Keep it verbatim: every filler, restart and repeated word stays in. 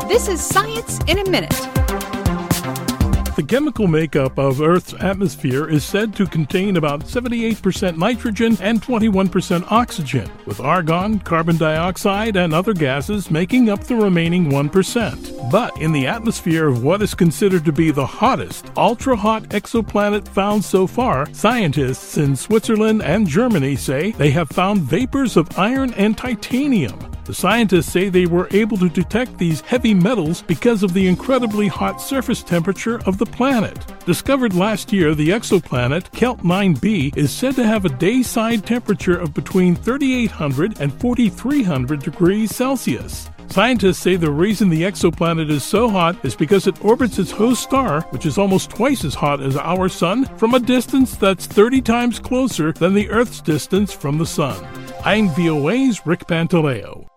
This is Science in a Minute. The chemical makeup of Earth's atmosphere is said to contain about seventy-eight percent nitrogen and twenty-one percent oxygen, with argon, carbon dioxide, and other gases making up the remaining one percent. But in the atmosphere of what is considered to be the hottest, ultra-hot exoplanet found so far, scientists in Switzerland and Germany say they have found vapors of iron and titanium. The scientists say they were able to detect these heavy metals because of the incredibly hot surface temperature of the planet. Discovered last year, the exoplanet Kelt nine b is said to have a day-side temperature of between thirty-eight hundred and forty-three hundred degrees Celsius. Scientists say the reason the exoplanet is so hot is because it orbits its host star, which is almost twice as hot as our sun, from a distance that's thirty times closer than the Earth's distance from the sun. I'm V O A's Rick Pantaleo.